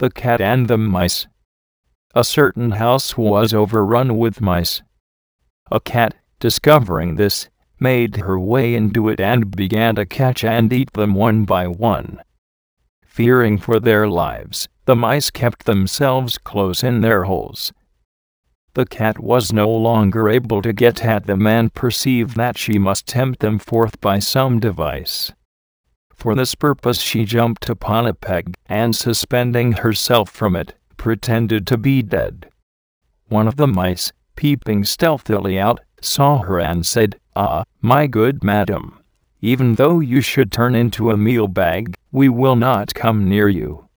the cat and the mice. A certain house was overrun with mice. A cat, discovering this, made her way into it and began to catch and eat them one by one. Fearing for their lives, the mice kept themselves close in their holes. The cat was no longer able to get at them and perceived that she must tempt them forth by some device. For this purpose she jumped upon a peg, and suspending herself from it, pretended to be dead. One of the mice, peeping stealthily out, saw her and said, "Ah, my good madam, even though you should turn into a meal bag, we will not come near you.